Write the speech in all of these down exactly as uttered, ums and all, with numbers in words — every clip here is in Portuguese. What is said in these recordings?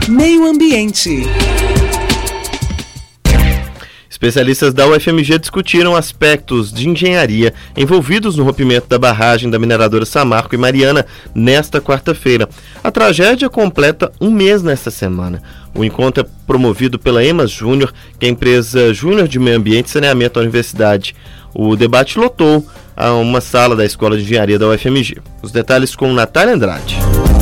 Meio Ambiente. Especialistas da U F M G discutiram aspectos de engenharia envolvidos no rompimento da barragem da mineradora Samarco e Mariana nesta quarta-feira. A tragédia completa um mês nesta semana. O encontro é promovido pela EMAS Júnior, que é a empresa Júnior de Meio Ambiente e Saneamento da Universidade. O debate lotou a uma sala da Escola de Engenharia da U F M G. Os detalhes com Natália Andrade.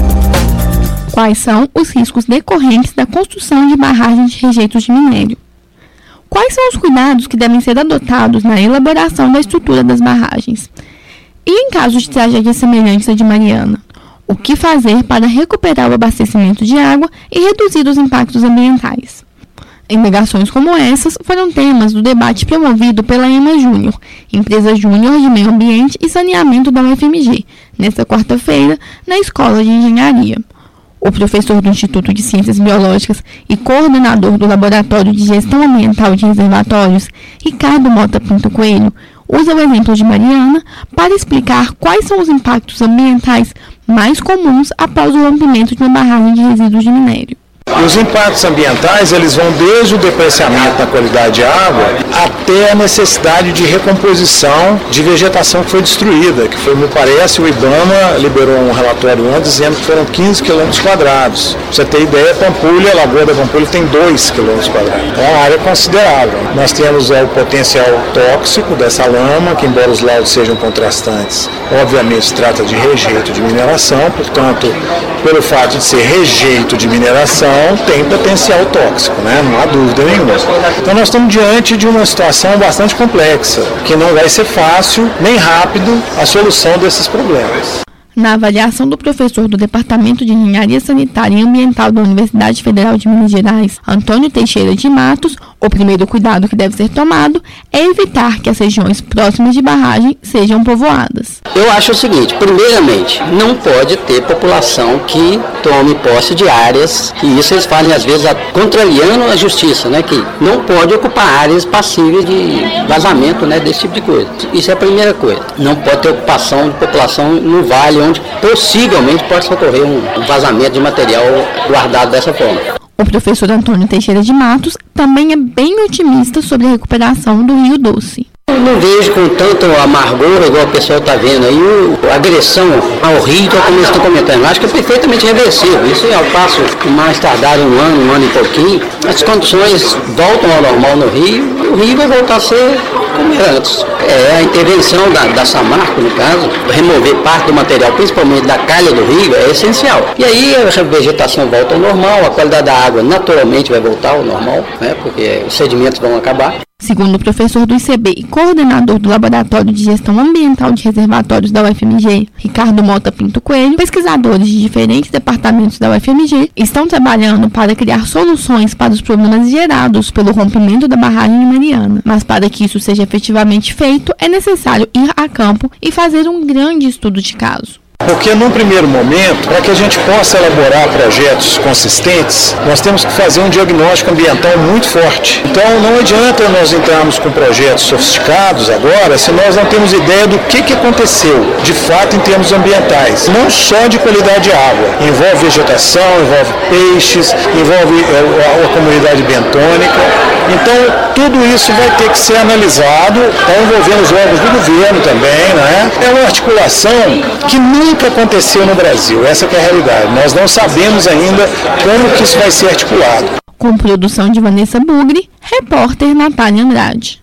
Quais são os riscos decorrentes da construção de barragens de rejeitos de minério? Quais são os cuidados que devem ser adotados na elaboração da estrutura das barragens? E em caso de tragédia semelhante à de Mariana, o que fazer para recuperar o abastecimento de água e reduzir os impactos ambientais? Indagações como essas foram temas do debate promovido pela EMAS Júnior, empresa júnior de meio ambiente e saneamento da U F M G, nesta quarta-feira, na Escola de Engenharia. O professor do Instituto de Ciências Biológicas e coordenador do Laboratório de Gestão Ambiental de Reservatórios, Ricardo Mota Pinto Coelho, usa o exemplo de Mariana para explicar quais são os impactos ambientais mais comuns após o rompimento de uma barragem de resíduos de minério. Os impactos ambientais, eles vão desde o depreciamento na qualidade de água até a necessidade de recomposição de vegetação que foi destruída, que foi, me parece, o IBAMA liberou um relatório antes dizendo que foram quinze quilômetros quadrados. Pra você ter ideia, Pampulha, a Lagoa da Pampulha tem dois quilômetros quadrados. É uma área considerável. Nós temos é, o potencial tóxico dessa lama, que embora os laudos sejam contrastantes, obviamente se trata de rejeito de mineração, portanto, pelo fato de ser rejeito de mineração, tem potencial tóxico, né? Não há dúvida nenhuma. Então nós estamos diante de uma situação bastante complexa, que não vai ser fácil nem rápido a solução desses problemas. Na avaliação do professor do Departamento de Engenharia Sanitária e Ambiental da Universidade Federal de Minas Gerais, Antônio Teixeira de Matos, o primeiro cuidado que deve ser tomado é evitar que as regiões próximas de barragem sejam povoadas. Eu acho o seguinte, primeiramente, não pode ter população que tome posse de áreas, e isso eles fazem às vezes contrariando a justiça, né, que não pode ocupar áreas passíveis de vazamento, né, desse tipo de coisa. Isso é a primeira coisa. Não pode ter ocupação de população no vale, onde possivelmente pode ocorrer um vazamento de material guardado dessa forma. O professor Antônio Teixeira de Matos também é bem otimista sobre a recuperação do Rio Doce. Eu não vejo com tanto amargor, igual o pessoal está vendo aí, o, a agressão ao rio, como eles estão comentando. Eu acho que é perfeitamente reversível. Isso é ao passo que mais tardar um ano, um ano e pouquinho, as condições voltam ao normal no rio, e o rio vai voltar a ser como era antes. É, a intervenção da, da Samarco, no caso, remover parte do material, principalmente da calha do rio, é essencial. E aí a vegetação volta ao normal, a qualidade da água naturalmente vai voltar ao normal, né, porque os sedimentos vão acabar. Segundo o professor do I C B e coordenador do Laboratório de Gestão Ambiental de Reservatórios da U F M G, Ricardo Mota Pinto Coelho, pesquisadores de diferentes departamentos da U F M G estão trabalhando para criar soluções para os problemas gerados pelo rompimento da barragem de Mariana. Mas para que isso seja efetivamente feito, é necessário ir a campo e fazer um grande estudo de caso. Porque num primeiro momento, para que a gente possa elaborar projetos consistentes, nós temos que fazer um diagnóstico ambiental muito forte. Então não adianta nós entrarmos com projetos sofisticados agora se nós não temos ideia do que, que aconteceu de fato em termos ambientais. Não só de qualidade de água, envolve vegetação, envolve peixes, envolve a, a comunidade bentônica. Então tudo isso vai ter que ser analisado, está envolvendo os órgãos do governo também, né? É uma articulação que nunca Nunca aconteceu no Brasil, essa que é a realidade. Nós não sabemos ainda como que isso vai ser articulado. Com produção de Vanessa Bugre, repórter Natália Andrade.